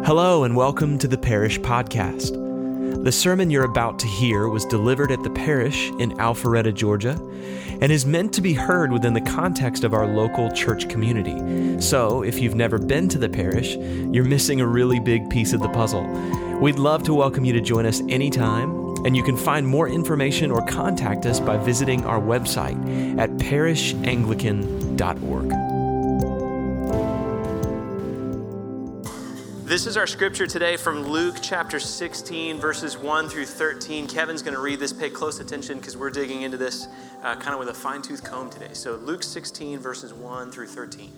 Hello and welcome to the Parish Podcast. The sermon you're about to hear was delivered at the parish in Alpharetta, Georgia, and is meant to be heard within the context of our local church community. So, if you've never been to the parish, you're missing a really big piece of the puzzle. We'd love to welcome you to join us anytime, and you can find more information or contact us by visiting our website at parishanglican.org. This is our scripture today from Luke chapter 16, verses 1 through 13. Kevin's going to read this. Pay close attention because we're digging into this kind of with a fine-tooth comb today. So Luke 16, verses 1 through 13.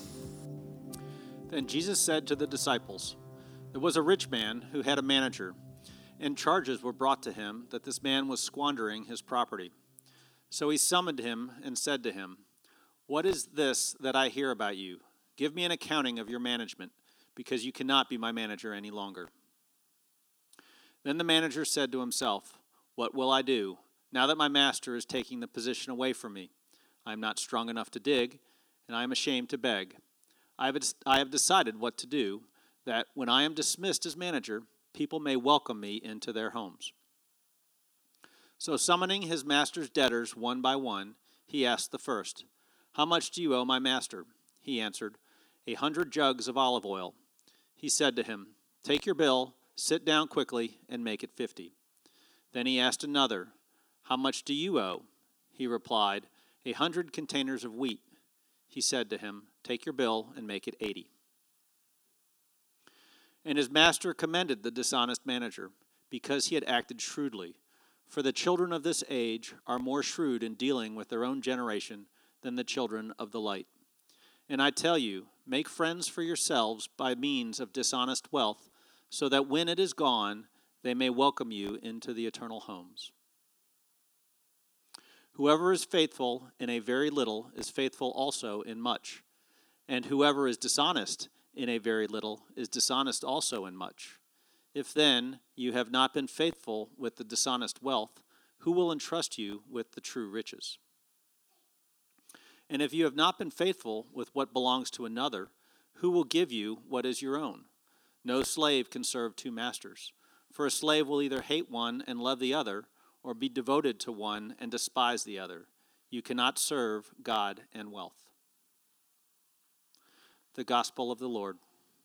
Then Jesus said to the disciples, "There was a rich man who had a manager, and charges were brought to him that this man was squandering his property. So he summoned him and said to him, 'What is this that I hear about you? Give me an accounting of your management, because you cannot be my manager any longer.' Then the manager said to himself, 'What will I do, now that my master is taking the position away from me? I am not strong enough to dig, and I am ashamed to beg. I have decided what to do, that when I am dismissed as manager, people may welcome me into their homes.' So summoning his master's debtors one by one, he asked the first, 'How much do you owe my master?' He answered, 100 jugs of olive oil.' He said to him, 'Take your bill, sit down quickly, and make it 50. Then he asked another, 'How much do you owe?' He replied, 100 containers of wheat.' He said to him, 'Take your bill and make it 80. And his master commended the dishonest manager, because he had acted shrewdly. For the children of this age are more shrewd in dealing with their own generation than the children of the light. And I tell you, make friends for yourselves by means of dishonest wealth, so that when it is gone, they may welcome you into the eternal homes. Whoever is faithful in a very little is faithful also in much, and whoever is dishonest in a very little is dishonest also in much. If then you have not been faithful with the dishonest wealth, who will entrust you with the true riches? And if you have not been faithful with what belongs to another, who will give you what is your own? No slave can serve two masters, for a slave will either hate one and love the other, or be devoted to one and despise the other. You cannot serve God and wealth." The Gospel of the Lord.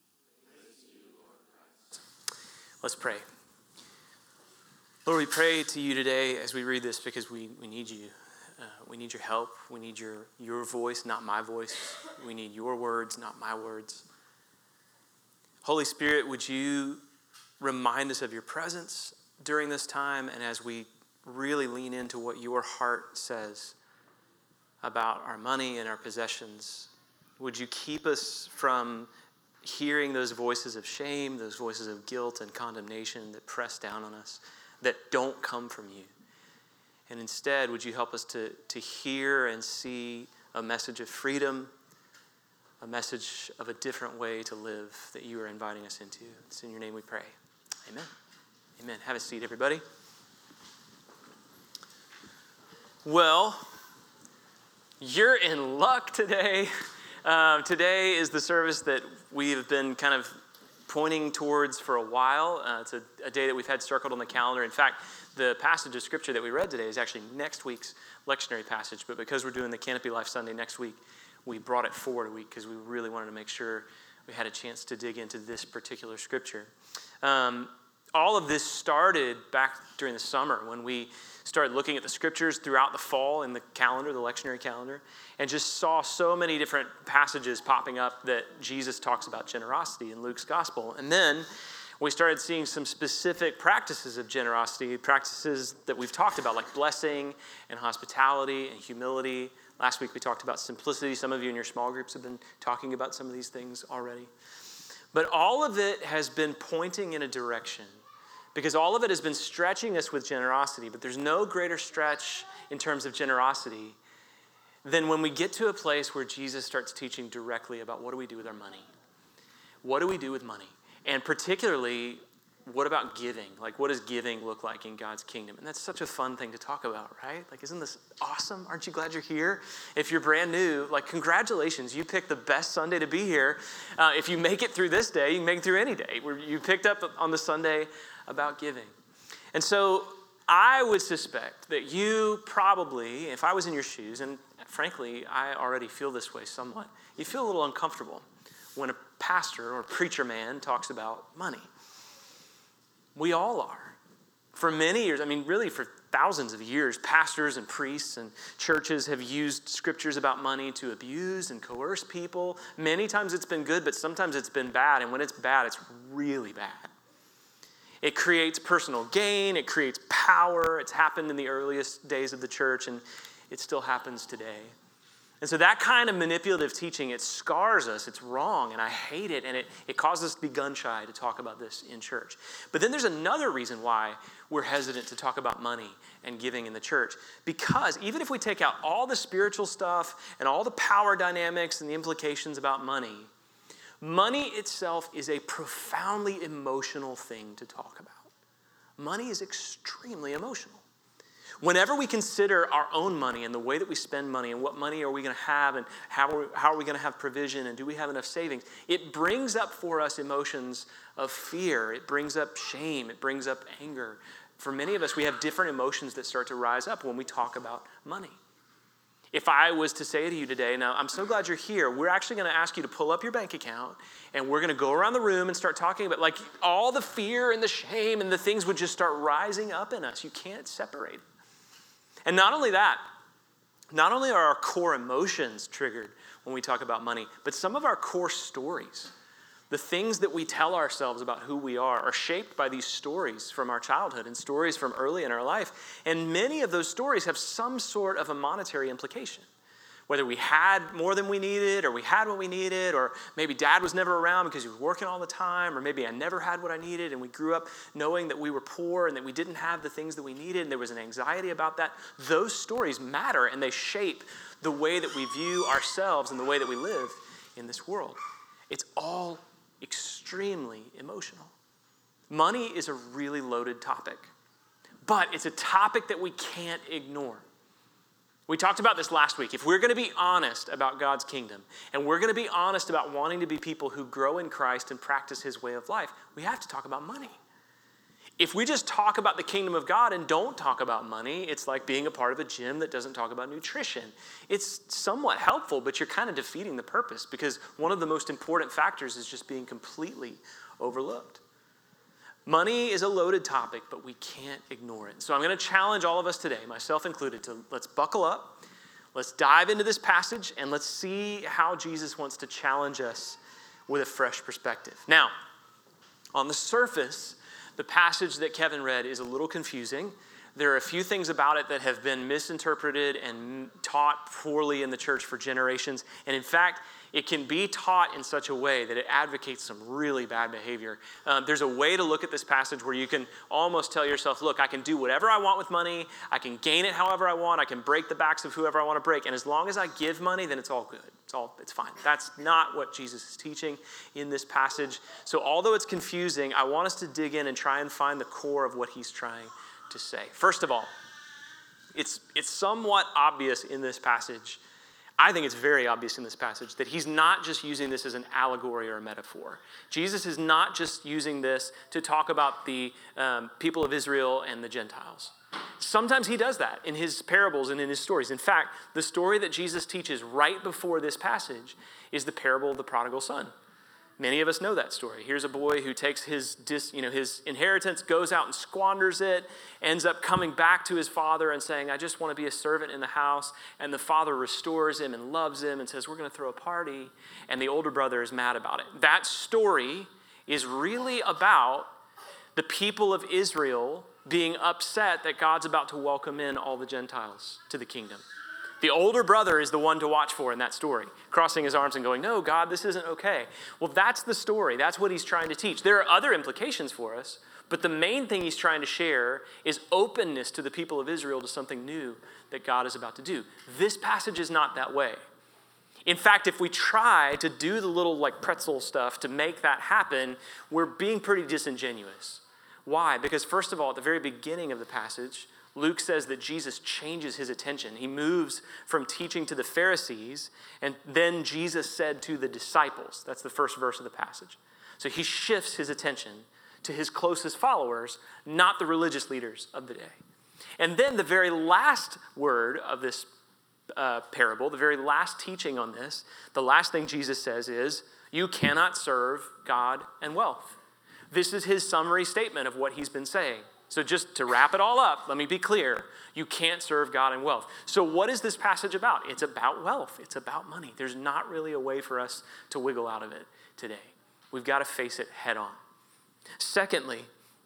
Let's pray. Lord, we pray to you today as we read this because we need you. We need your help. We need your voice, not my voice. We need your words, not my words. Holy Spirit, would you remind us of your presence during this time, and as we really lean into what your heart says about our money and our possessions, would you keep us from hearing those voices of shame, those voices of guilt and condemnation that press down on us, that don't come from you? And instead, would you help us to hear and see a message of freedom, a message of a different way to live that you are inviting us into. It's in your name we pray. Amen. Amen. Have a seat, everybody. Well, you're in luck today. Today is the service that we have been kind of pointing towards for a while. It's a day that we've had circled on the calendar. In fact, the passage of Scripture that we read today is actually next week's lectionary passage, but because we're doing the Canopy Life Sunday next week, we brought it forward a week because we really wanted to make sure we had a chance to dig into this particular Scripture. All of this started back during the summer when we started looking at the Scriptures throughout the fall in the calendar, the lectionary calendar, and just saw so many different passages popping up that Jesus talks about generosity in Luke's Gospel. And then we started seeing some specific practices of generosity, practices that we've talked about, like blessing and hospitality and humility. Last week we talked about simplicity. Some of you in your small groups have been talking about some of these things already. But all of it has been pointing in a direction, because all of it has been stretching us with generosity. But there's no greater stretch in terms of generosity than when we get to a place where Jesus starts teaching directly about what do we do with our money. What do we do with money? And particularly what about giving? Like, what does giving look like in God's kingdom? And that's such a fun thing to talk about, right? Like, isn't this awesome? Aren't you glad you're here? If you're brand new, like, congratulations. You picked the best Sunday to be here. If you make it through this day, you can make it through any day. You picked up on the Sunday about giving. And so I would suspect that you probably, if I was in your shoes, and frankly, I already feel this way somewhat, you feel a little uncomfortable when a pastor or preacher man talks about money. We all are. For many years, I mean, really for thousands of years, pastors and priests and churches have used scriptures about money to abuse and coerce people. Many times it's been good, but sometimes it's been bad. And when it's bad, it's really bad. It creates personal gain. It creates power. It's happened in the earliest days of the church, and it still happens today. And so that kind of manipulative teaching, it scars us. It's wrong, and I hate it, and it causes us to be gun-shy to talk about this in church. But then there's another reason why we're hesitant to talk about money and giving in the church. Because even if we take out all the spiritual stuff and all the power dynamics and the implications about money, money itself is a profoundly emotional thing to talk about. Money is extremely emotional. Whenever we consider our own money and the way that we spend money and what money are we going to have and how are we going to have provision and do we have enough savings, it brings up for us emotions of fear. It brings up shame. It brings up anger. For many of us, we have different emotions that start to rise up when we talk about money. If I was to say to you today, now I'm so glad you're here, we're actually going to ask you to pull up your bank account and we're going to go around the room and start talking about like all the fear and the shame and the things would just start rising up in us. You can't separate it. And not only that, not only are our core emotions triggered when we talk about money, but some of our core stories, the things that we tell ourselves about who we are shaped by these stories from our childhood and stories from early in our life. And many of those stories have some sort of a monetary implication. Whether we had more than we needed, or we had what we needed, or maybe dad was never around because he was working all the time, or maybe I never had what I needed, and we grew up knowing that we were poor and that we didn't have the things that we needed, and there was an anxiety about that. Those stories matter, and they shape the way that we view ourselves and the way that we live in this world. It's all extremely emotional. Money is a really loaded topic, but it's a topic that we can't ignore. We talked about this last week. If we're going to be honest about God's kingdom, and we're going to be honest about wanting to be people who grow in Christ and practice his way of life, we have to talk about money. If we just talk about the kingdom of God and don't talk about money, it's like being a part of a gym that doesn't talk about nutrition. It's somewhat helpful, but you're kind of defeating the purpose because one of the most important factors is just being completely overlooked. Money is a loaded topic, but we can't ignore it. So I'm going to challenge all of us today, myself included, to let's buckle up, let's dive into this passage, and let's see how Jesus wants to challenge us with a fresh perspective. Now, on the surface, the passage that Kevin read is a little confusing. There are a few things about it that have been misinterpreted and taught poorly in the church for generations. And in fact, it can be taught in such a way that it advocates some really bad behavior. There's a way to look at this passage where you can almost tell yourself, look, I can do whatever I want with money. I can gain it however I want. I can break the backs of whoever I want to break. And as long as I give money, then it's all good. It's fine. That's not what Jesus is teaching in this passage. So although it's confusing, I want us to dig in and try and find the core of what he's trying to say. First of all, it's somewhat obvious in this passage. I think it's very obvious in this passage that he's not just using this as an allegory or a metaphor. Jesus is not just using this to talk about the people of Israel and the Gentiles. Sometimes he does that in his parables and in his stories. In fact, the story that Jesus teaches right before this passage is the parable of the prodigal son. Many of us know that story. Here's a boy who takes his inheritance, goes out and squanders it, ends up coming back to his father and saying, I just want to be a servant in the house. And the father restores him and loves him and says, we're going to throw a party. And the older brother is mad about it. That story is really about the people of Israel being upset that God's about to welcome in all the Gentiles to the kingdom. The older brother is the one to watch for in that story, crossing his arms and going, no, God, this isn't okay. Well, that's the story. That's what he's trying to teach. There are other implications for us, but the main thing he's trying to share is openness to the people of Israel to something new that God is about to do. This passage is not that way. In fact, if we try to do the little like pretzel stuff to make that happen, we're being pretty disingenuous. Why? Because first of all, at the very beginning of the passage, Luke says that Jesus changes his attention. He moves from teaching to the Pharisees, and then Jesus said to the disciples. That's the first verse of the passage. So he shifts his attention to his closest followers, not the religious leaders of the day. And then the very last word of this parable, the very last teaching on this, the last thing Jesus says is, you cannot serve God and wealth. This is his summary statement of what he's been saying. So just to wrap it all up, let me be clear. You can't serve God and wealth. So what is this passage about? It's about wealth. It's about money. There's not really a way for us to wiggle out of it today. We've got to face it head on. Secondly,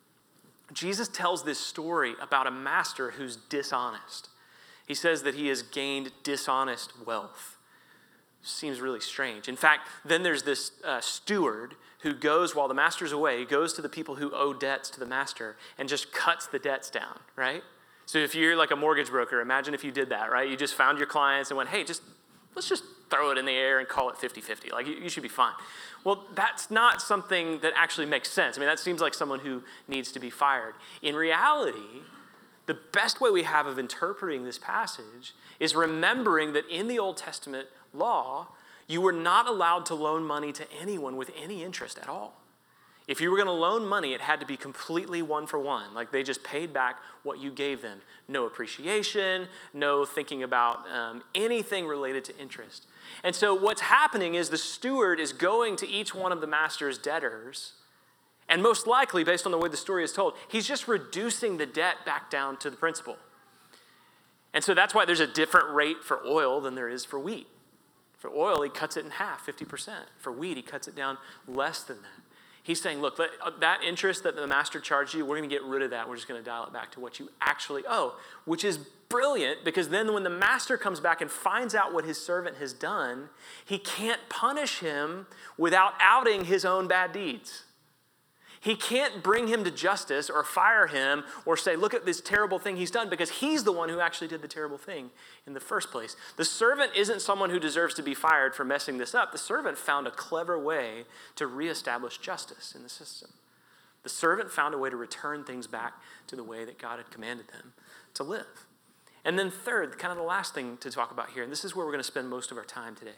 Jesus tells this story about a master who's dishonest. He says that he has gained dishonest wealth. Seems really strange. In fact, then there's this steward who goes, while the master's away, he goes to the people who owe debts to the master and just cuts the debts down, right? So if you're like a mortgage broker, imagine if you did that, right? You just found your clients and went, hey, let's just throw it in the air and call it 50-50. Like, you should be fine. Well, that's not something that actually makes sense. I mean, that seems like someone who needs to be fired. In reality, the best way we have of interpreting this passage is remembering that in the Old Testament law, you were not allowed to loan money to anyone with any interest at all. If you were going to loan money, it had to be completely one for one. Like, they just paid back what you gave them. No appreciation, no thinking about anything related to interest. And so what's happening is the steward is going to each one of the master's debtors, and most likely, based on the way the story is told, he's just reducing the debt back down to the principal. And so that's why there's a different rate for oil than there is for wheat. For oil, he cuts it in half, 50%. For wheat, he cuts it down less than that. He's saying, look, that interest that the master charged you, we're going to get rid of that. We're just going to dial it back to what you actually owe, which is brilliant, because then when the master comes back and finds out what his servant has done, he can't punish him without outing his own bad deeds. He can't bring him to justice or fire him or say, look at this terrible thing he's done, because he's the one who actually did the terrible thing in the first place. The servant isn't someone who deserves to be fired for messing this up. The servant found a clever way to reestablish justice in the system. The servant found a way to return things back to the way that God had commanded them to live. And then third, kind of the last thing to talk about here, and this is where we're going to spend most of our time today.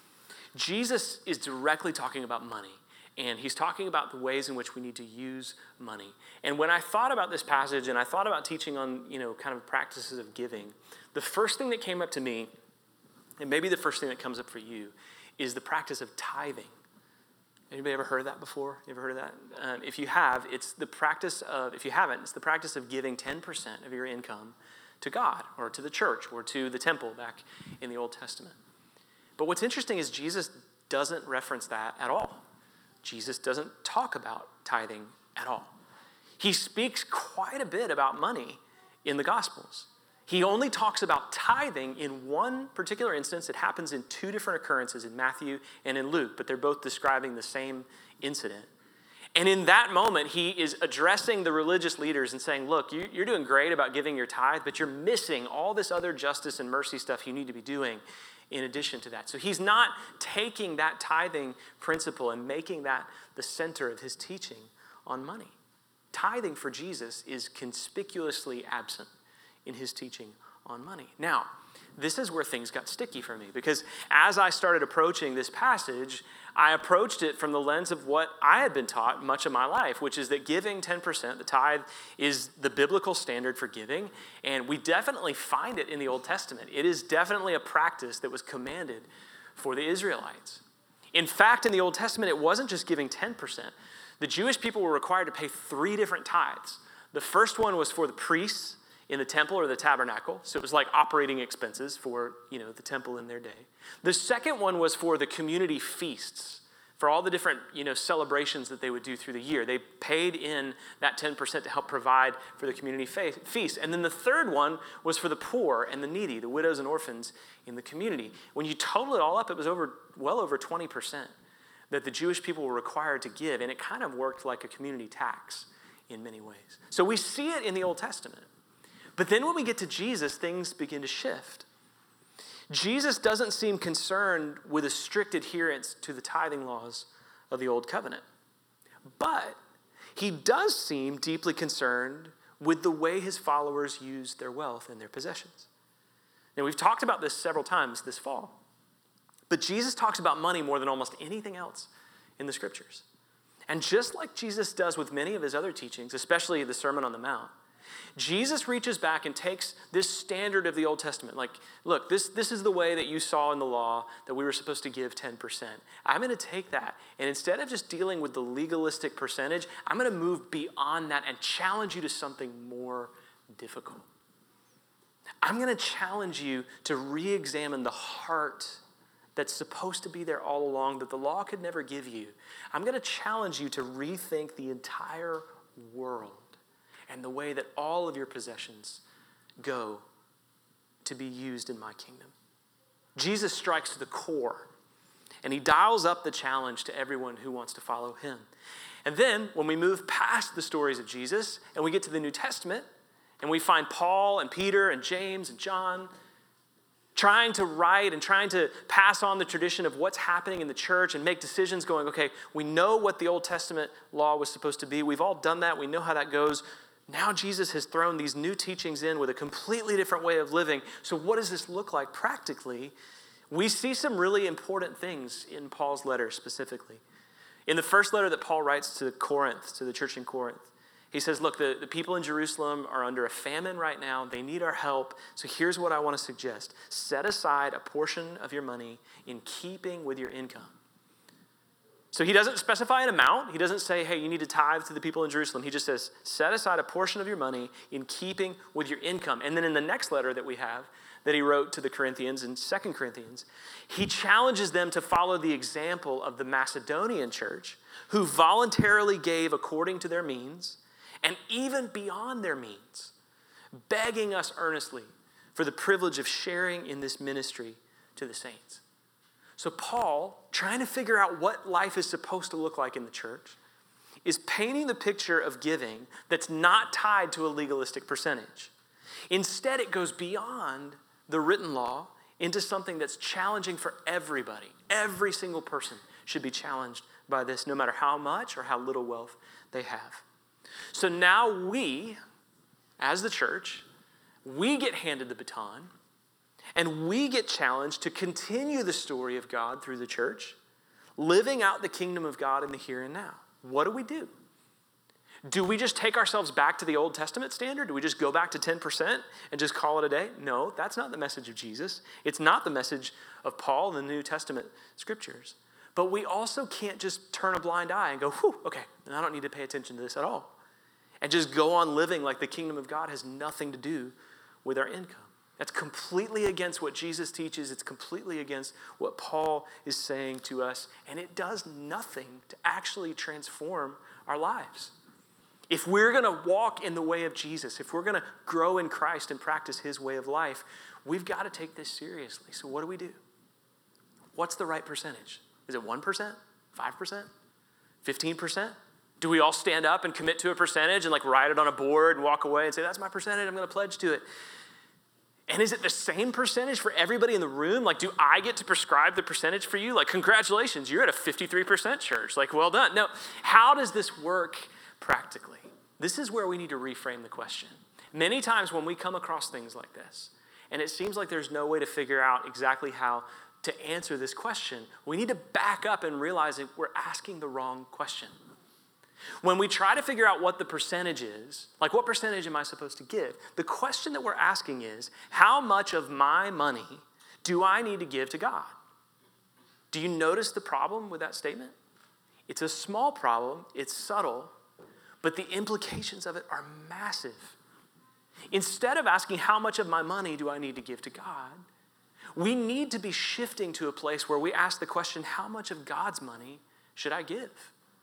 Jesus is directly talking about money. And he's talking about the ways in which we need to use money. And when I thought about this passage and I thought about teaching on, kind of practices of giving, the first thing that came up to me, and maybe the first thing that comes up for you, is the practice of tithing. Anybody ever heard of that before? You ever heard of that? If you have, it's the practice of, if you haven't, it's the practice of giving 10% of your income to God or to the church or to the temple back in the Old Testament. But what's interesting is Jesus doesn't reference that at all. Jesus doesn't talk about tithing at all. He speaks quite a bit about money in the Gospels. He only talks about tithing in one particular instance. It happens in two different occurrences, in Matthew and in Luke, but they're both describing the same incident. And in that moment, he is addressing the religious leaders and saying, look, you're doing great about giving your tithe, but you're missing all this other justice and mercy stuff you need to be doing in addition to that. So he's not taking that tithing principle and making that the center of his teaching on money. Tithing for Jesus is conspicuously absent in his teaching on money. Now, this is where things got sticky for me, because as I started approaching this passage, I approached it from the lens of what I had been taught much of my life, which is that giving 10%, the tithe, is the biblical standard for giving, and we definitely find it in the Old Testament. It is definitely a practice that was commanded for the Israelites. In fact, in the Old Testament, it wasn't just giving 10%. The Jewish people were required to pay 3 different tithes. The first one was for the priests in the temple or the tabernacle. So it was like operating expenses for, the temple in their day. The second one was for the community feasts, for all the different, celebrations that they would do through the year. They paid in that 10% to help provide for the community feast. And then the third one was for the poor and the needy, the widows and orphans in the community. When you total it all up, it was well over 20% that the Jewish people were required to give. And it kind of worked like a community tax in many ways. So we see it in the Old Testament. But then when we get to Jesus, things begin to shift. Jesus doesn't seem concerned with a strict adherence to the tithing laws of the Old Covenant. But he does seem deeply concerned with the way his followers use their wealth and their possessions. Now, we've talked about this several times this fall, but Jesus talks about money more than almost anything else in the scriptures. And just like Jesus does with many of his other teachings, especially the Sermon on the Mount, Jesus reaches back and takes this standard of the Old Testament. Like, look, this is the way that you saw in the law that we were supposed to give 10%. I'm going to take that, and instead of just dealing with the legalistic percentage, I'm going to move beyond that and challenge you to something more difficult. I'm going to challenge you to re-examine the heart that's supposed to be there all along that the law could never give you. I'm going to challenge you to rethink the entire world and the way that all of your possessions go to be used in my kingdom. Jesus strikes to the core, and he dials up the challenge to everyone who wants to follow him. And then, when we move past the stories of Jesus, and we get to the New Testament, and we find Paul and Peter and James and John trying to write and trying to pass on the tradition of what's happening in the church and make decisions going, okay, we know what the Old Testament law was supposed to be. We've all done that. We know how that goes. Now Jesus has thrown these new teachings in with a completely different way of living. So what does this look like practically? We see some really important things in Paul's letter specifically. In the first letter that Paul writes to Corinth, to the church in Corinth, he says, look, the people in Jerusalem are under a famine right now. They need our help. So here's what I want to suggest. Set aside a portion of your money in keeping with your income. So he doesn't specify an amount. He doesn't say, hey, you need to tithe to the people in Jerusalem. He just says, set aside a portion of your money in keeping with your income. And then in the next letter that we have, that he wrote to the Corinthians in 2 Corinthians, he challenges them to follow the example of the Macedonian church, who voluntarily gave according to their means, and even beyond their means, begging us earnestly for the privilege of sharing in this ministry to the saints. So Paul, trying to figure out what life is supposed to look like in the church, is painting the picture of giving that's not tied to a legalistic percentage. Instead, it goes beyond the written law into something that's challenging for everybody. Every single person should be challenged by this, no matter how much or how little wealth they have. So now we, as the church, we get handed the baton, and we get challenged to continue the story of God through the church, living out the kingdom of God in the here and now. What do? Do we just take ourselves back to the Old Testament standard? Do we just go back to 10% and just call it a day? No, that's not the message of Jesus. It's not the message of Paul in the New Testament scriptures. But we also can't just turn a blind eye and go, whew, okay, I don't need to pay attention to this at all. And just go on living like the kingdom of God has nothing to do with our income. That's completely against what Jesus teaches. It's completely against what Paul is saying to us. And it does nothing to actually transform our lives. If we're going to walk in the way of Jesus, if we're going to grow in Christ and practice his way of life, we've got to take this seriously. So what do? What's the right percentage? Is it 1%? 5%? 15%? Do we all stand up and commit to a percentage and write it on a board and walk away and say, that's my percentage, I'm going to pledge to it? And is it the same percentage for everybody in the room? Do I get to prescribe the percentage for you? Congratulations, you're at a 53% church. Well done. No, how does this work practically? This is where we need to reframe the question. Many times when we come across things like this, and it seems like there's no way to figure out exactly how to answer this question, we need to back up and realize that we're asking the wrong question. When we try to figure out what the percentage is, what percentage am I supposed to give? The question that we're asking is, how much of my money do I need to give to God? Do you notice the problem with that statement? It's a small problem, it's subtle, but the implications of it are massive. Instead of asking how much of my money do I need to give to God, we need to be shifting to a place where we ask the question, how much of God's money should I give?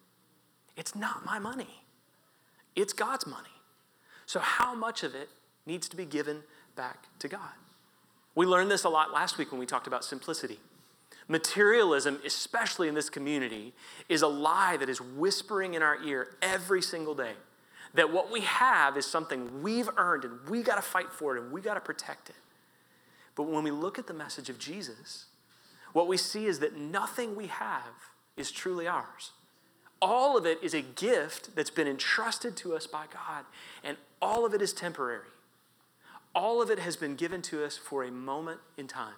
It's not my money. It's God's money. So how much of it needs to be given back to God? We learned this a lot last week when we talked about simplicity. Materialism, especially in this community, is a lie that is whispering in our ear every single day. That what we have is something we've earned and we got to fight for it and we got to protect it. But when we look at the message of Jesus, what we see is that nothing we have is truly ours. All of it is a gift that's been entrusted to us by God, and all of it is temporary. All of it has been given to us for a moment in time.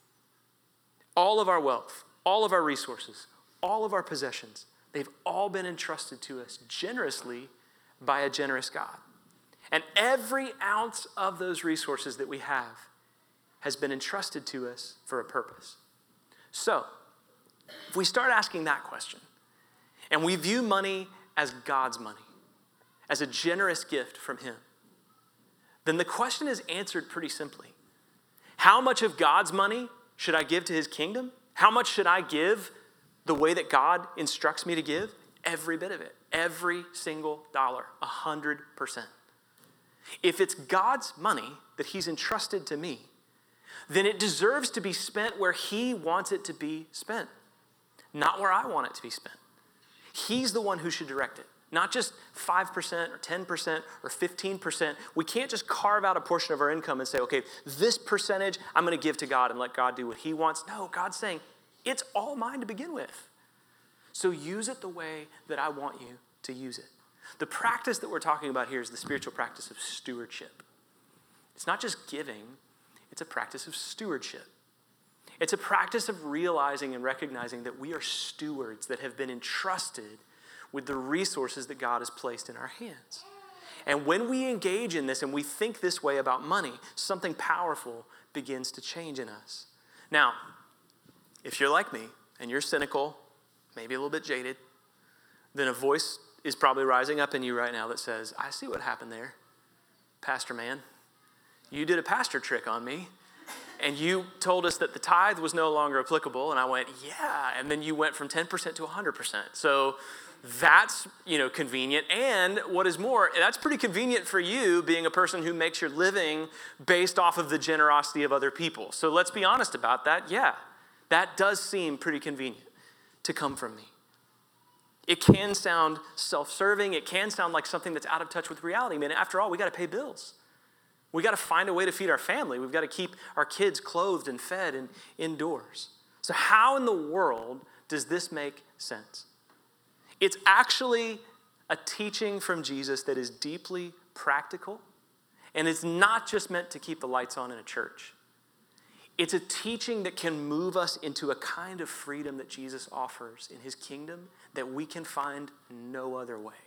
All of our wealth, all of our resources, all of our possessions, they've all been entrusted to us generously by a generous God. And every ounce of those resources that we have has been entrusted to us for a purpose. So, if we start asking that question, and we view money as God's money, as a generous gift from Him, then the question is answered pretty simply. How much of God's money should I give to His kingdom? How much should I give the way that God instructs me to give? Every bit of it. Every single dollar. 100%. If it's God's money that He's entrusted to me, then it deserves to be spent where He wants it to be spent, not where I want it to be spent. He's the one who should direct it, not just 5% or 10% or 15%. We can't just carve out a portion of our income and say, okay, this percentage I'm going to give to God and let God do what He wants. No, God's saying, it's all mine to begin with. So use it the way that I want you to use it. The practice that we're talking about here is the spiritual practice of stewardship. It's not just giving, it's a practice of stewardship. It's a practice of realizing and recognizing that we are stewards that have been entrusted with the resources that God has placed in our hands. And when we engage in this and we think this way about money, something powerful begins to change in us. Now, if you're like me and you're cynical, maybe a little bit jaded, then a voice is probably rising up in you right now that says, I see what happened there, Pastor man. You did a pastor trick on me. And you told us that the tithe was no longer applicable, and I went, yeah. And then you went from 10% to 100%. So that's, convenient. And what is more, that's pretty convenient for you being a person who makes your living based off of the generosity of other people. So let's be honest about that. Yeah, that does seem pretty convenient to come from me. It can sound self-serving. It can sound like something that's out of touch with reality. Man, after all, we got to pay bills. We got to find a way to feed our family. We've got to keep our kids clothed and fed and indoors. So how in the world does this make sense? It's actually a teaching from Jesus that is deeply practical, and it's not just meant to keep the lights on in a church. It's a teaching that can move us into a kind of freedom that Jesus offers in His kingdom that we can find no other way.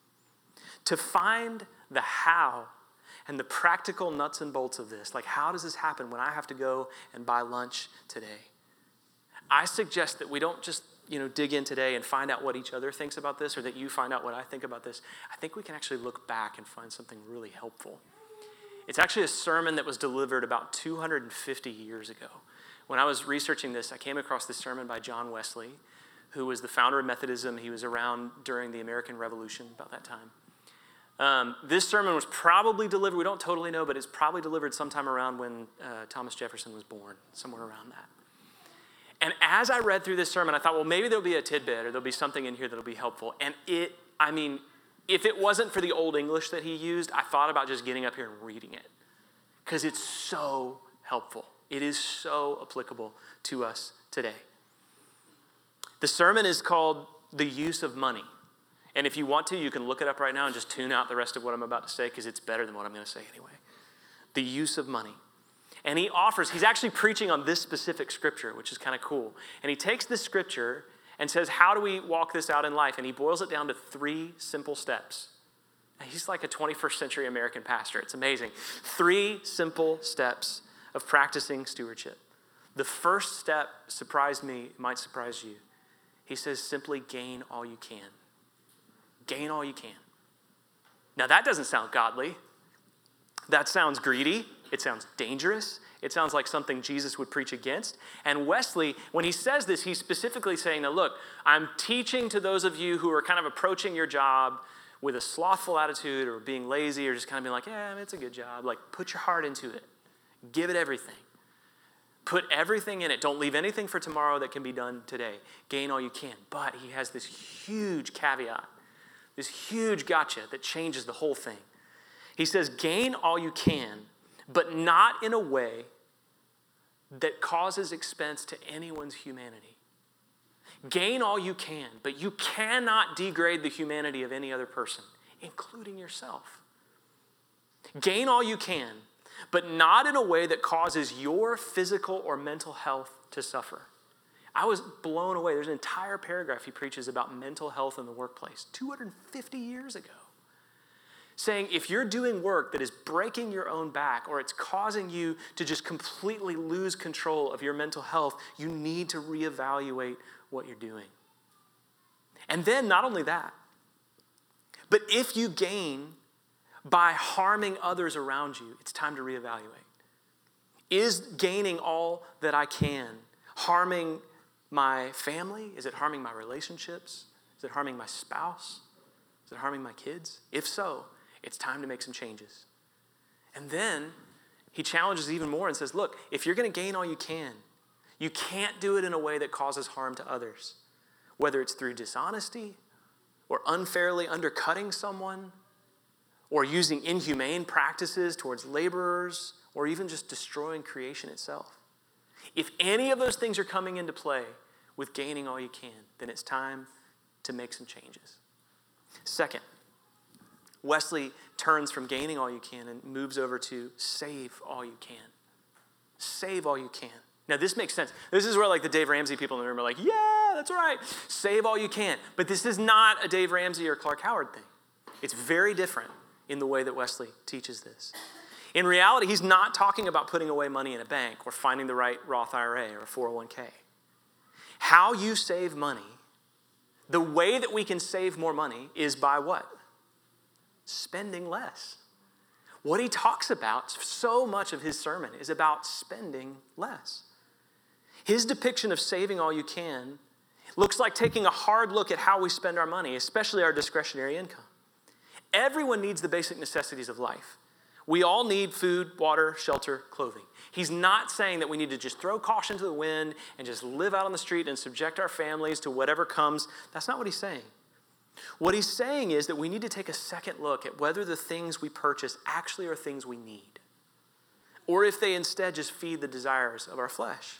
To find the how and the practical nuts and bolts of this, like how does this happen when I have to go and buy lunch today? I suggest that we don't just, dig in today and find out what each other thinks about this, or that you find out what I think about this. I think we can actually look back and find something really helpful. It's actually a sermon that was delivered about 250 years ago. When I was researching this, I came across this sermon by John Wesley, who was the founder of Methodism. He was around during the American Revolution about that time. This sermon was probably delivered, we don't totally know, but it's probably delivered sometime around when Thomas Jefferson was born, somewhere around that. And as I read through this sermon, I thought, well, maybe there'll be a tidbit or there'll be something in here that'll be helpful. And if it wasn't for the Old English that he used, I thought about just getting up here and reading it because it's so helpful. It is so applicable to us today. The sermon is called The Use of Money. And if you want to, you can look it up right now and just tune out the rest of what I'm about to say because it's better than what I'm going to say anyway. The use of money. And he's actually preaching on this specific scripture, which is kind of cool. And he takes this scripture and says, how do we walk this out in life? And he boils it down to 3 simple steps. And he's like a 21st century American pastor. It's amazing. 3 simple steps of practicing stewardship. The first step surprised me, it might surprise you. He says, simply gain all you can. Gain all you can. Now that doesn't sound godly. That sounds greedy. It sounds dangerous. It sounds like something Jesus would preach against. And Wesley, when he says this, he's specifically saying, now look, I'm teaching to those of you who are kind of approaching your job with a slothful attitude or being lazy or just kind of being like, yeah, it's a good job. Like, put your heart into it. Give it everything. Put everything in it. Don't leave anything for tomorrow that can be done today. Gain all you can. But he has this huge caveat, this huge gotcha that changes the whole thing. He says, gain all you can, but not in a way that causes expense to anyone's humanity. Gain all you can, but you cannot degrade the humanity of any other person, including yourself. Gain all you can, but not in a way that causes your physical or mental health to suffer. I was blown away. There's an entire paragraph he preaches about mental health in the workplace 250 years ago, saying if you're doing work that is breaking your own back or it's causing you to just completely lose control of your mental health, you need to reevaluate what you're doing. And then not only that, but if you gain by harming others around you, it's time to reevaluate. Is gaining all that I can harming my family? Is it harming my relationships? Is it harming my spouse? Is it harming my kids? If so, it's time to make some changes. And then he challenges even more and says, look, if you're going to gain all you can't do it in a way that causes harm to others, whether it's through dishonesty or unfairly undercutting someone or using inhumane practices towards laborers or even just destroying creation itself. If any of those things are coming into play with gaining all you can, then it's time to make some changes. Second, Wesley turns from gaining all you can and moves over to save all you can. Save all you can. Now, this makes sense. This is where like the Dave Ramsey people in the room are like, yeah, that's right. Save all you can. But this is not a Dave Ramsey or Clark Howard thing. It's very different in the way that Wesley teaches this. In reality, he's not talking about putting away money in a bank or finding the right Roth IRA or 401k. How you save money, the way that we can save more money is by what? Spending less. What he talks about, so much of his sermon is about spending less. His depiction of saving all you can looks like taking a hard look at how we spend our money, especially our discretionary income. Everyone needs the basic necessities of life. We all need food, water, shelter, clothing. He's not saying that we need to just throw caution to the wind and just live out on the street and subject our families to whatever comes. That's not what he's saying. What he's saying is that we need to take a second look at whether the things we purchase actually are things we need, or if they instead just feed the desires of our flesh.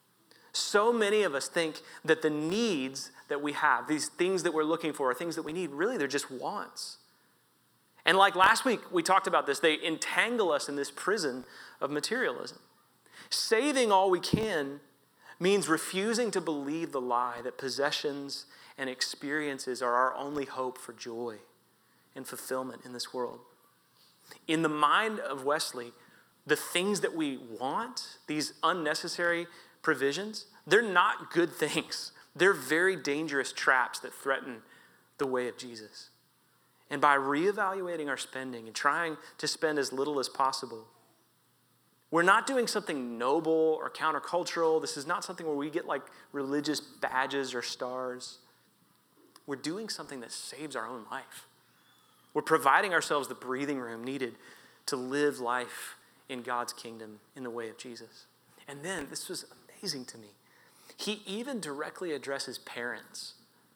So many of us think that the needs that we have, these things that we're looking for, are things that we need. Really, they're just wants. And like last week, we talked about this. They entangle us in this prison of materialism. Saving all we can means refusing to believe the lie that possessions and experiences are our only hope for joy and fulfillment in this world. In the mind of Wesley, the things that we want, these unnecessary provisions, they're not good things. They're very dangerous traps that threaten the way of Jesus. And by reevaluating our spending and trying to spend as little as possible, we're not doing something noble or countercultural. This is not something where we get like religious badges or stars. We're doing something that saves our own life. We're providing ourselves the breathing room needed to live life in God's kingdom in the way of Jesus. And then, this was amazing to me, he even directly addresses parents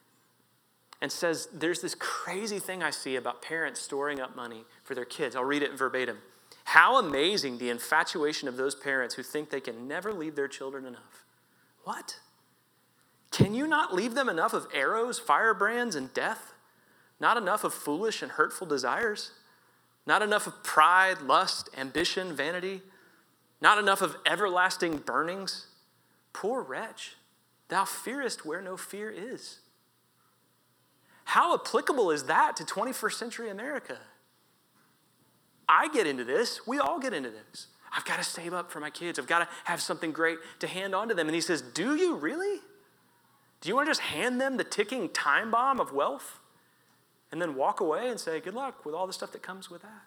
and says, there's this crazy thing I see about parents storing up money for their kids. I'll read it verbatim. How amazing the infatuation of those parents who think they can never leave their children enough. What? Can you not leave them enough of arrows, firebrands, and death? Not enough of foolish and hurtful desires? Not enough of pride, lust, ambition, vanity? Not enough of everlasting burnings? Poor wretch, thou fearest where no fear is. How applicable is that to 21st century America? I get into this. We all get into this. I've got to save up for my kids. I've got to have something great to hand on to them. And he says, do you really? Do you want to just hand them the ticking time bomb of wealth and then walk away and say, good luck with all the stuff that comes with that?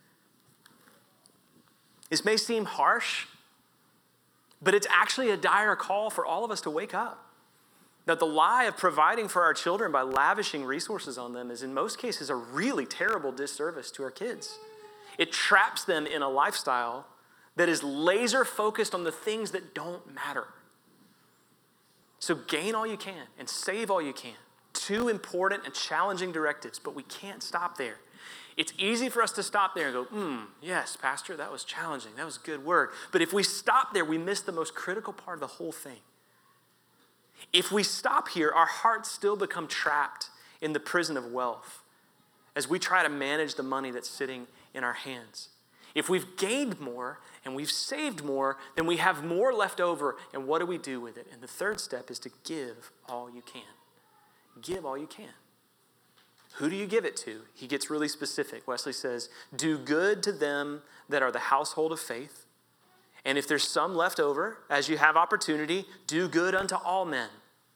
This may seem harsh, but it's actually a dire call for all of us to wake up. That the lie of providing for our children by lavishing resources on them is in most cases a really terrible disservice to our kids. It traps them in a lifestyle that is laser focused on the things that don't matter. So gain all you can and save all you can. Two important and challenging directives, but we can't stop there. It's easy for us to stop there and go, yes, Pastor, that was challenging. That was a good word. But if we stop there, we miss the most critical part of the whole thing. If we stop here, our hearts still become trapped in the prison of wealth as we try to manage the money that's sitting in our hands. If we've gained more and we've saved more, then we have more left over, and what do we do with it? And the third step is to give all you can. Give all you can. Who do you give it to? He gets really specific. Wesley says, do good to them that are the household of faith. And if there's some left over, as you have opportunity, do good unto all men.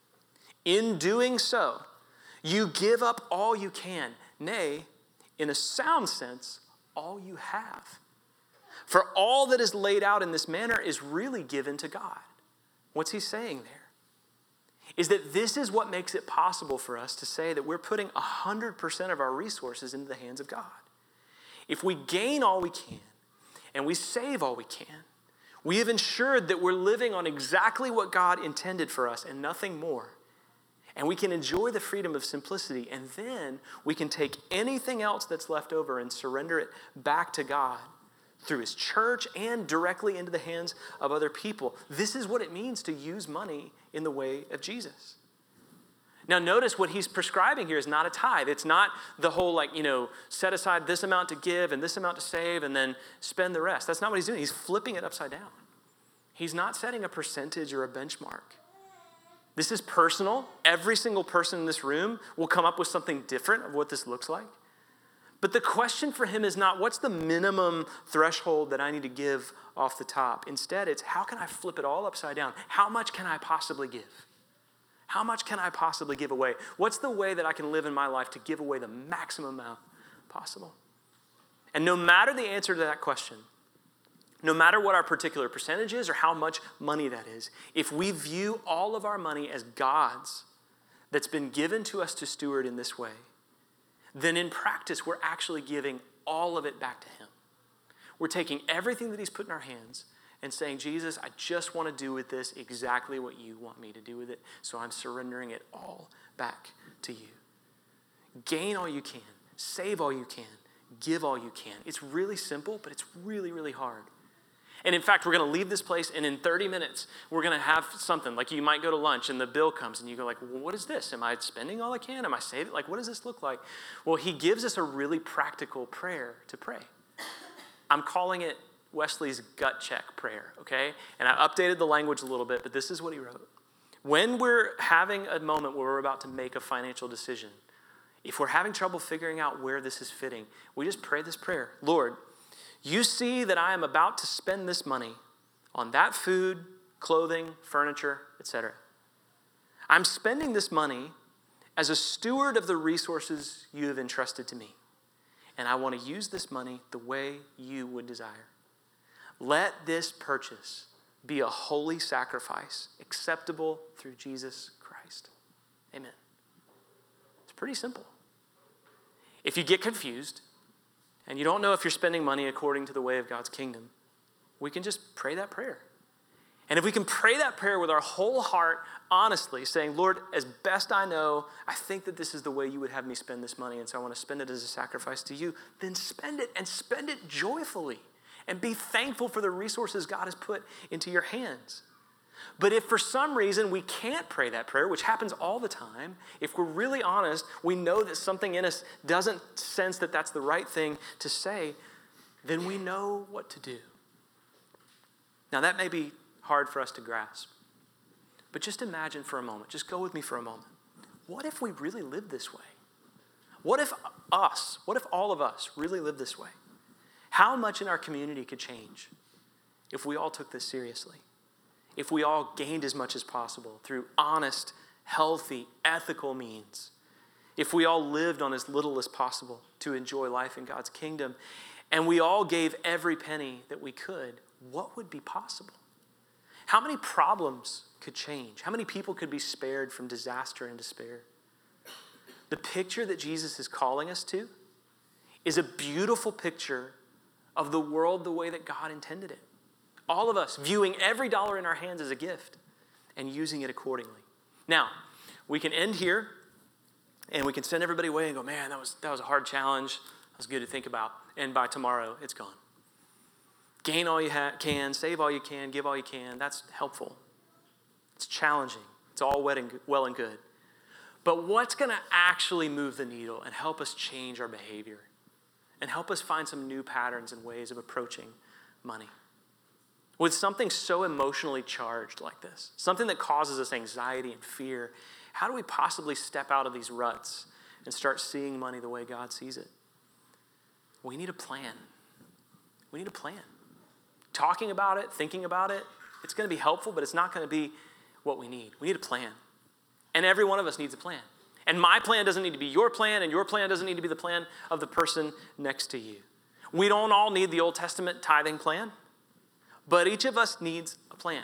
In doing so, you give up all you can. Nay, in a sound sense, all you have. For all that is laid out in this manner is really given to God. What's he saying there? Is that this is what makes it possible for us to say that we're putting 100% of our resources into the hands of God. If we gain all we can and we save all we can, we have ensured that we're living on exactly what God intended for us and nothing more. And we can enjoy the freedom of simplicity, and then we can take anything else that's left over and surrender it back to God through his church and directly into the hands of other people. This is what it means to use money in the way of Jesus. Now notice what he's prescribing here is not a tithe. It's not the whole set aside this amount to give and this amount to save and then spend the rest. That's not what he's doing. He's flipping it upside down. He's not setting a percentage or a benchmark. This is personal. Every single person in this room will come up with something different of what this looks like. But the question for him is not what's the minimum threshold that I need to give off the top. Instead, it's how can I flip it all upside down? How much can I possibly give? How much can I possibly give away? What's the way that I can live in my life to give away the maximum amount possible? And no matter the answer to that question, no matter what our particular percentage is or how much money that is, if we view all of our money as God's that's been given to us to steward in this way, then in practice, we're actually giving all of it back to him. We're taking everything that he's put in our hands and saying, Jesus, I just want to do with this exactly what you want me to do with it, so I'm surrendering it all back to you. Gain all you can, save all you can, give all you can. It's really simple, but it's really, really hard. And in fact, we're going to leave this place, and in 30 minutes, we're going to have something. Like you might go to lunch, and the bill comes, and you go like, well, what is this? Am I spending all I can? Am I saving? Like, what does this look like? Well, he gives us a really practical prayer to pray. I'm calling it Wesley's gut check prayer, okay? And I updated the language a little bit, but this is what he wrote. When we're having a moment where we're about to make a financial decision, if we're having trouble figuring out where this is fitting, we just pray this prayer. Lord, you see that I am about to spend this money on that food, clothing, furniture, etc. I'm spending this money as a steward of the resources you have entrusted to me. And I want to use this money the way you would desire. Let this purchase be a holy sacrifice, acceptable through Jesus Christ. Amen. It's pretty simple. If you get confused, and you don't know if you're spending money according to the way of God's kingdom, we can just pray that prayer. And if we can pray that prayer with our whole heart, honestly, saying, Lord, as best I know, I think that this is the way you would have me spend this money, and so I want to spend it as a sacrifice to you, then spend it, and spend it joyfully, and be thankful for the resources God has put into your hands. But if for some reason we can't pray that prayer, which happens all the time, if we're really honest, we know that something in us doesn't sense that that's the right thing to say, then we know what to do. Now that may be hard for us to grasp, but just imagine for a moment, just go with me for a moment. What if we really lived this way? What if all of us really lived this way? How much in our community could change if we all took this seriously? If we all gained as much as possible through honest, healthy, ethical means, if we all lived on as little as possible to enjoy life in God's kingdom, and we all gave every penny that we could, what would be possible? How many problems could change? How many people could be spared from disaster and despair? The picture that Jesus is calling us to is a beautiful picture of the world the way that God intended it. All of us viewing every dollar in our hands as a gift and using it accordingly. Now, we can end here and we can send everybody away and go, man, that was a hard challenge. That was good to think about. And by tomorrow, it's gone. Gain all you can, save all you can, give all you can. That's helpful. It's challenging. It's It's all well and good. But what's going to actually move the needle and help us change our behavior and help us find some new patterns and ways of approaching money? With something so emotionally charged like this, something that causes us anxiety and fear, how do we possibly step out of these ruts and start seeing money the way God sees it? We need a plan. We need a plan. Talking about it, thinking about it, it's going to be helpful, but it's not going to be what we need. We need a plan. And every one of us needs a plan. And my plan doesn't need to be your plan, and your plan doesn't need to be the plan of the person next to you. We don't all need the Old Testament tithing plan, but each of us needs a plan.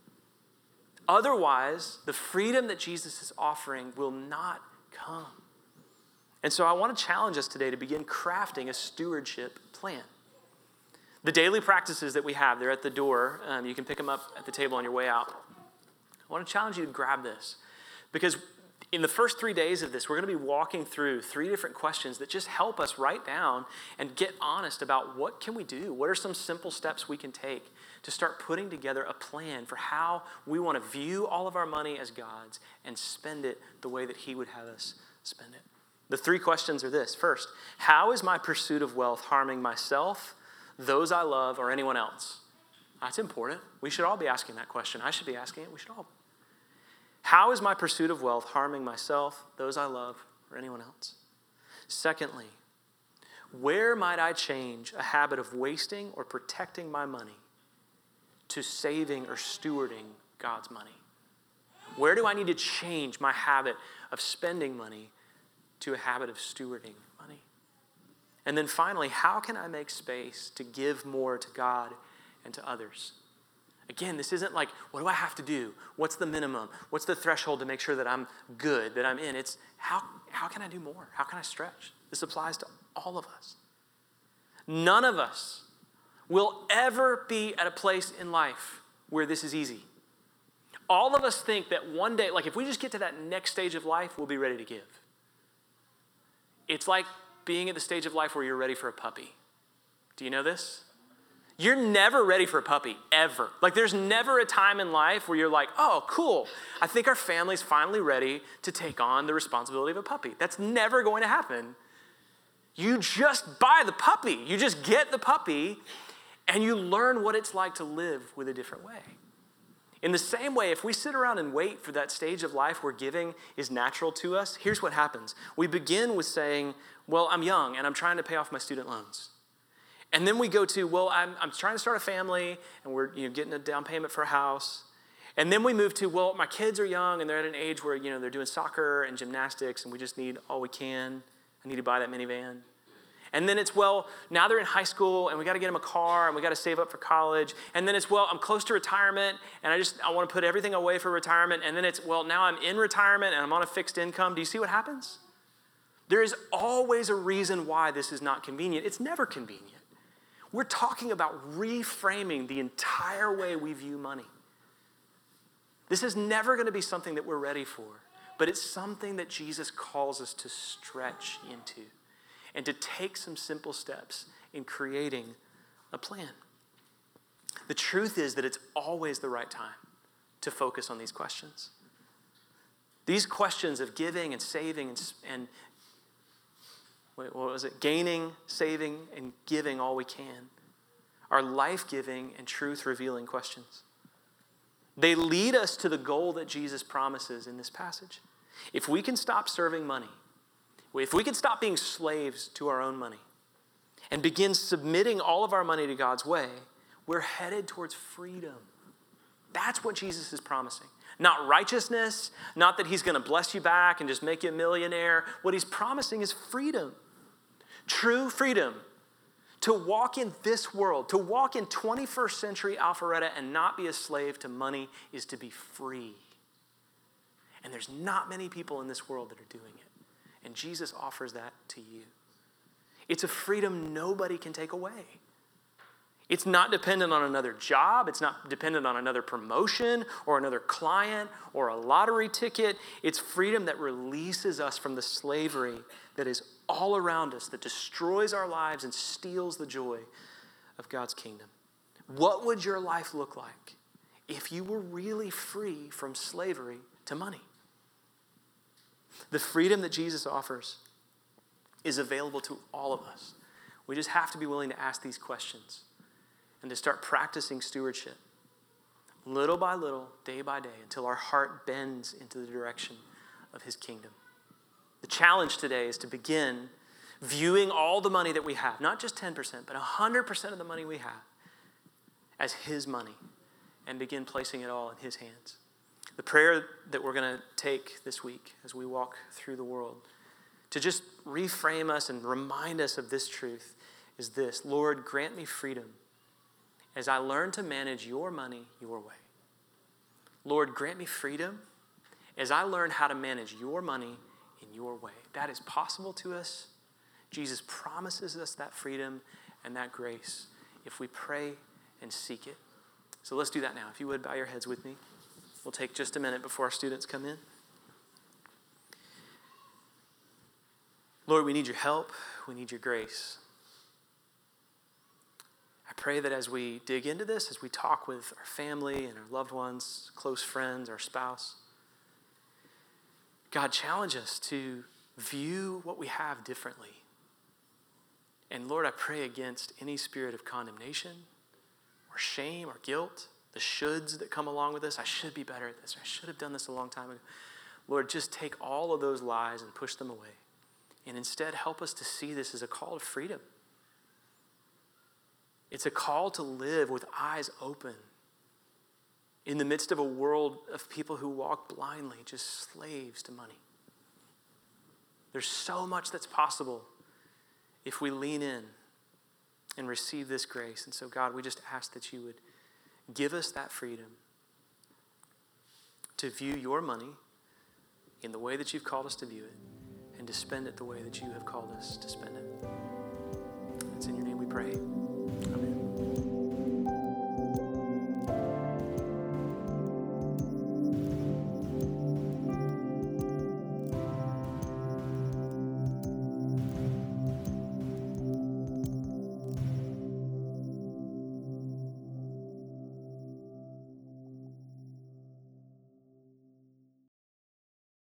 Otherwise, the freedom that Jesus is offering will not come. And so I want to challenge us today to begin crafting a stewardship plan. The daily practices that we have, they're at the door. You can pick them up at the table on your way out. I want to challenge you to grab this, because in the first 3 days of this, we're going to be walking through 3 different questions that just help us write down and get honest about what can we do? What are some simple steps we can take to start putting together a plan for how we want to view all of our money as God's and spend it the way that He would have us spend it? The 3 questions are this. First, how is my pursuit of wealth harming myself, those I love, or anyone else? That's important. We should all be asking that question. I should be asking it. We should all. How is my pursuit of wealth harming myself, those I love, or anyone else? Secondly, where might I change a habit of wasting or protecting my money to saving or stewarding God's money? Where do I need to change my habit of spending money to a habit of stewarding money? And then finally, how can I make space to give more to God and to others? Again, this isn't like, what do I have to do? What's the minimum? What's the threshold to make sure that I'm good, that I'm in? It's how can I do more? How can I stretch? This applies to all of us. None of us will ever be at a place in life where this is easy. All of us think that one day, like if we just get to that next stage of life, we'll be ready to give. It's like being at the stage of life where you're ready for a puppy. Do you know this? You're never ready for a puppy, ever. Like there's never a time in life where you're like, oh, cool. I think our family's finally ready to take on the responsibility of a puppy. That's never going to happen. You just buy the puppy. You just get the puppy and you learn what it's like to live with a different way. In the same way, if we sit around and wait for that stage of life where giving is natural to us, here's what happens. We begin with saying, well, I'm young and I'm trying to pay off my student loans. And then we go to, well, I'm trying to start a family and we're getting a down payment for a house. And then we move to, well, my kids are young and they're at an age where they're doing soccer and gymnastics and we just need all we can. I need to buy that minivan. And then it's, well, now they're in high school and we got to get them a car and we got to save up for college. And then it's, well, I'm close to retirement and I want to put everything away for retirement. And then it's, well, now I'm in retirement and I'm on a fixed income. Do you see what happens? There is always a reason why this is not convenient. It's never convenient. We're talking about reframing the entire way we view money. This is never going to be something that we're ready for, but it's something that Jesus calls us to stretch into and to take some simple steps in creating a plan. The truth is that it's always the right time to focus on these questions. These questions of giving and saving and gaining, saving, and giving all we can are life-giving and truth-revealing questions. They lead us to the goal that Jesus promises in this passage. If we can stop serving money, if we can stop being slaves to our own money and begin submitting all of our money to God's way, we're headed towards freedom. That's what Jesus is promising. Not righteousness, not that He's going to bless you back and just make you a millionaire. What He's promising is freedom. True freedom to walk in this world, to walk in 21st century Alpharetta and not be a slave to money is to be free. And there's not many people in this world that are doing it. And Jesus offers that to you. It's a freedom nobody can take away. It's not dependent on another job. It's not dependent on another promotion or another client or a lottery ticket. It's freedom that releases us from the slavery that is all around us, that destroys our lives and steals the joy of God's kingdom. What would your life look like if you were really free from slavery to money. The freedom that Jesus offers is available to all of us. We just have to be willing to ask these questions and to start practicing stewardship little by little, day by day, until our heart bends into the direction of his kingdom. The challenge today is to begin viewing all the money that we have, not just 10%, but 100% of the money we have, as his money, and begin placing it all in his hands. The prayer that we're going to take this week as we walk through the world to just reframe us and remind us of this truth is this: Lord, grant me freedom as I learn to manage your money your way. Lord, grant me freedom as I learn how to manage your money in your way. That is possible to us. Jesus promises us that freedom and that grace if we pray and seek it. So let's do that now. If you would, bow your heads with me. We'll take just a minute before our students come in. Lord, we need your help. We need your grace. I pray that as we dig into this, as we talk with our family and our loved ones, close friends, our spouse, God, challenge us to view what we have differently. And Lord, I pray against any spirit of condemnation or shame or guilt, the shoulds that come along with this. I should be better at this. I should have done this a long time ago. Lord, just take all of those lies and push them away. And instead, help us to see this as a call to freedom. It's a call to live with eyes open in the midst of a world of people who walk blindly, just slaves to money. There's so much that's possible if we lean in and receive this grace. And so, God, we just ask that you would give us that freedom to view your money in the way that you've called us to view it and to spend it the way that you have called us to spend it. It's in your name we pray.